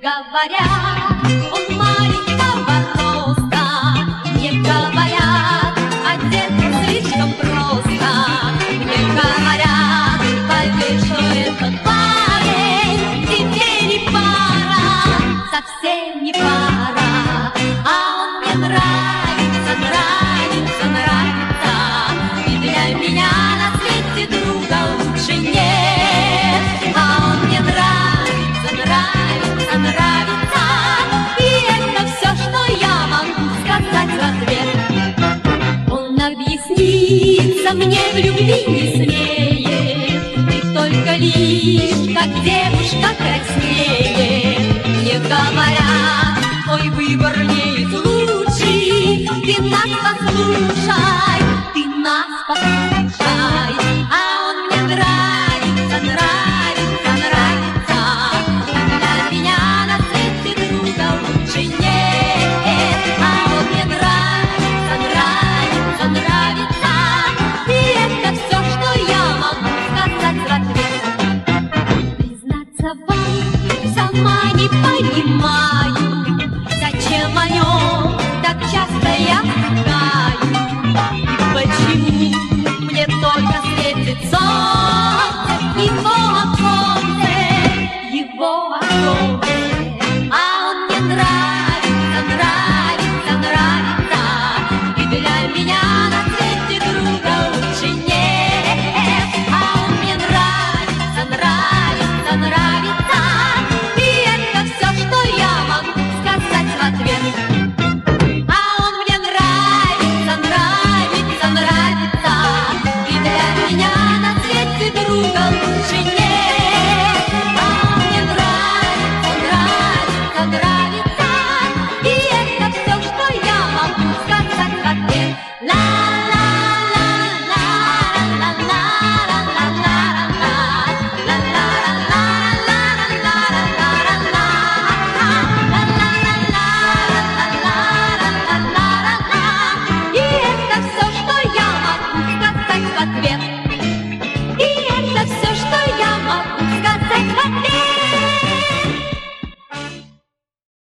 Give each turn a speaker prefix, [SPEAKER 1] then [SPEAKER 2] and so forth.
[SPEAKER 1] говорят, он маленького роста, мне говорят, одет он слишком просто. Мне говорят, поверь, что этот парень тебе не пара, совсем не пара. А он мне нравится, нравится, нравится, и для меня на свете друга лучше нет. А он мне нравится, нравится, нравится, и это все, что я могу сказать в ответ. Он объясниться мне в любви не смеет, ты только лишь как девушка краснеет. Мне говорят, твой выбор не из лучших, ты нас послушай, ты нас послушай. А он мне нравится, нравится, нравится, для меня на свете друга лучше нет. А он мне нравится, нравится, нравится, и это все, что я могу сказать в ответ. Признаться вам, сама не понимаю, зачем о нем так часто я вздыхаю, и почему мне только светит солнце в его оконце, его оконце. А он мне нравится, нравится, нравится, и для меня на свете друга лучше нет. А он мне нравится, нравится, нравится, и это все, что я могу сказать в ответ. А он мне нравится, нравится, нравится, и для меня на свете друга